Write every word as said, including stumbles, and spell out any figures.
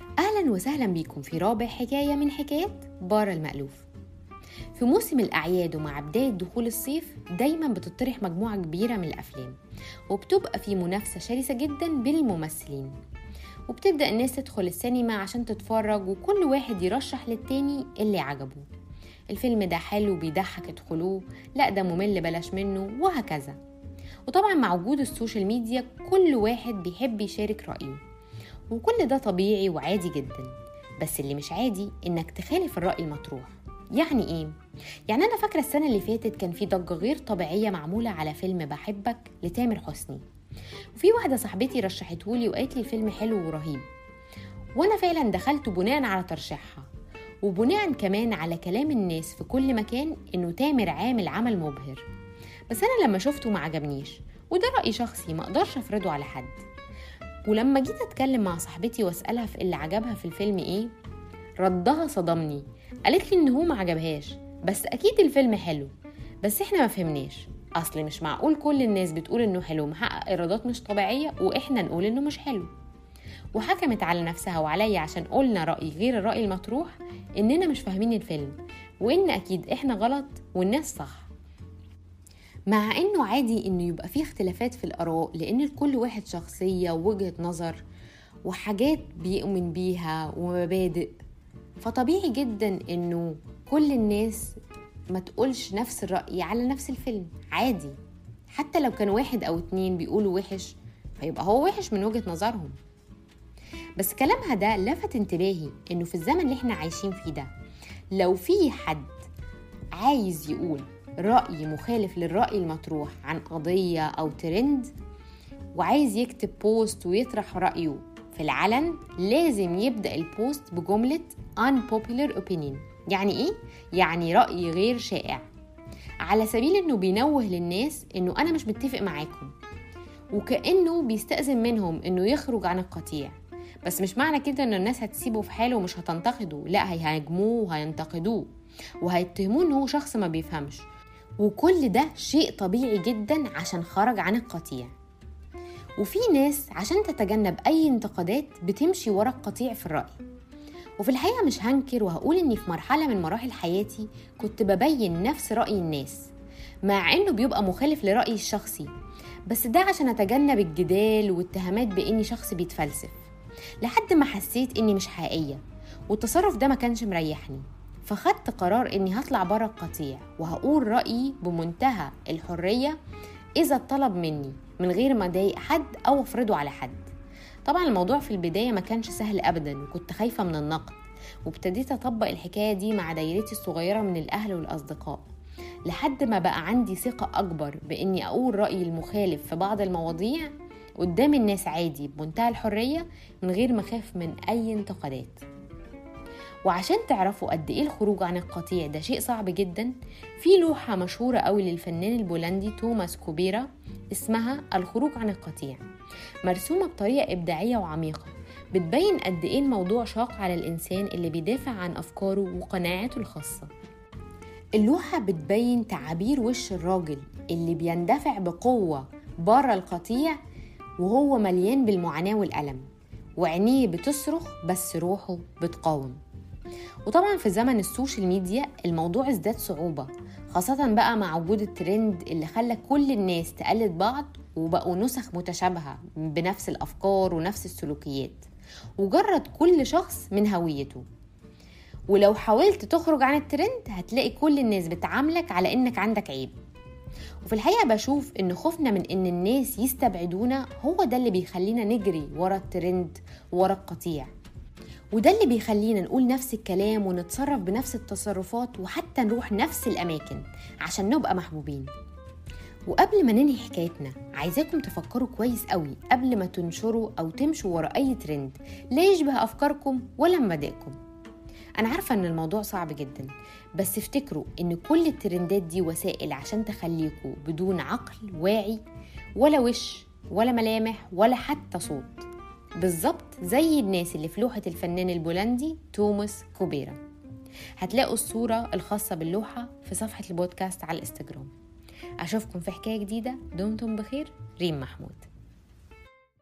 أهلا وسهلا بكم في رابع حكاية من حكايات بارا المألوف. في موسم الأعياد ومع بداية دخول الصيف دايما بتطرح مجموعة كبيرة من الأفلام، وبتبقى في منافسة شرسة جدا بين الممثلين، وبتبدأ الناس تدخل السينما عشان تتفرج وكل واحد يرشح للتاني اللي عجبه. الفيلم ده حلو بيضحك ادخلوه، لا ده ممل بلاش منه، وهكذا. وطبعا مع وجود السوشيال ميديا كل واحد بيحب يشارك رأيه، وكل ده طبيعي وعادي جدا. بس اللي مش عادي انك تخالف الرأي المطروح. يعني ايه؟ يعني انا فاكرة السنة اللي فاتت كان في ضجة غير طبيعية معمولة على فيلم بحبك لتامر حسني، وفي واحدة صاحبتي رشحتهولي وقالت لي الفيلم حلو ورهيب، وانا فعلا دخلته بناء على ترشيحها، وبناء كمان على كلام الناس في كل مكان انه تامر عامل عمل مبهر. بس انا لما شفته ما عجبنيش، وده رأي شخصي ما اقدرش افرضه على حد. ولما جيت اتكلم مع صاحبتي واسألها في اللي عجبها في الفيلم ايه، ردها صدمني. قالت لي ان هو ما عجبهاش، بس اكيد الفيلم حلو، بس احنا ما فهمناش. اصل مش معقول كل الناس بتقول انه حلو محقق ايرادات مش طبيعية واحنا نقول انه مش حلو. وحكمت على نفسها وعليا عشان قلنا رأي غير الرأي المطروح اننا مش فاهمين الفيلم، وان اكيد احنا غلط والناس صح. مع انه عادي انه يبقى فيه اختلافات في الآراء، لان لكل واحد شخصية ووجهة نظر وحاجات بيؤمن بيها ومبادئ، فطبيعي جدا انه كل الناس ما تقولش نفس الرأي على نفس الفيلم. عادي، حتى لو كان واحد او اتنين بيقولوا وحش فيبقى هو وحش من وجهة نظرهم. بس كلامها ده لفت انتباهي انه في الزمن اللي احنا عايشين فيه ده، لو في حد عايز يقول رأي مخالف للرأي المطروح عن قضية أو ترند، وعايز يكتب بوست ويطرح رأيه في العلن، لازم يبدأ البوست بجملة unpopular opinion. يعني إيه؟ يعني رأي غير شائع، على سبيل إنه بينوه للناس إنه أنا مش متفق معاكم، وكأنه بيستأذن منهم إنه يخرج عن القطيع. بس مش معنى كده إن الناس هتسيبه في حاله ومش هتنتقده، لا، هيهاجموه وهينتقدوه وهيتهموه إنه هو شخص ما بيفهمش، وكل ده شيء طبيعي جدا عشان خرج عن القطيع. وفي ناس عشان تتجنب أي انتقادات بتمشي ورا القطيع في الرأي. وفي الحقيقة مش هنكر وهقول إني في مرحلة من مراحل حياتي كنت ببين نفس رأي الناس، مع إنه بيبقى مخالف لرأيي الشخصي، بس ده عشان أتجنب الجدال والاتهامات بإني شخص بيتفلسف، لحد ما حسيت إني مش حقيقية والتصرف ده ما كانش مريحني. فخدت قرار إني هطلع برا القطيع وهقول رأيي بمنتهى الحرية إذا الطلب مني، من غير ما أضايق حد أو أفرضه على حد. طبعا الموضوع في البداية ما كانش سهل أبدا، وكنت خايفة من النقد، وابتديت أطبق الحكاية دي مع دايرتي الصغيرة من الأهل والأصدقاء، لحد ما بقى عندي ثقة أكبر بإني أقول رأيي المخالف في بعض المواضيع قدام الناس عادي بمنتهى الحرية، من غير ما أخاف من أي انتقادات. وعشان تعرفوا قد ايه الخروج عن القطيع ده شيء صعب جدا، في لوحة مشهورة قوي للفنان البولندي توماس كوبيرا اسمها الخروج عن القطيع، مرسومة بطريقة إبداعية وعميقة، بتبين قد ايه الموضوع شاق على الإنسان اللي بيدافع عن أفكاره وقناعاته الخاصة. اللوحة بتبين تعابير وش الراجل اللي بيندفع بقوة بره القطيع وهو مليان بالمعاناة والألم، وعينيه بتصرخ بس روحه بتقاوم. وطبعا في زمن السوشيال ميديا الموضوع ازداد صعوبة، خاصة بقى مع وجود الترند اللي خلى كل الناس تقلد بعض، وبقوا نسخ متشابهة بنفس الأفكار ونفس السلوكيات، وجرد كل شخص من هويته. ولو حاولت تخرج عن الترند هتلاقي كل الناس بتعاملك على إنك عندك عيب. وفي الحقيقة بشوف إن خوفنا من إن الناس يستبعدونا هو ده اللي بيخلينا نجري ورا الترند ورا القطيع، وده اللي بيخلينا نقول نفس الكلام ونتصرف بنفس التصرفات، وحتى نروح نفس الأماكن عشان نبقى محبوبين. وقبل ما ننهي حكايتنا عايزاكم تفكروا كويس قوي قبل ما تنشروا أو تمشوا ورا أي ترند لا يشبه أفكاركم ولا مبادئكم. أنا عارفة إن الموضوع صعب جدا، بس افتكروا إن كل الترندات دي وسائل عشان تخليكوا بدون عقل واعي، ولا وش ولا ملامح ولا حتى صوت، بالظبط زي الناس اللي في لوحة الفنان البولندي توماس كوبيرا. هتلاقوا الصورة الخاصة باللوحة في صفحة البودكاست على الانستجرام. أشوفكم في حكاية جديدة، دمتم بخير. ريم محمود.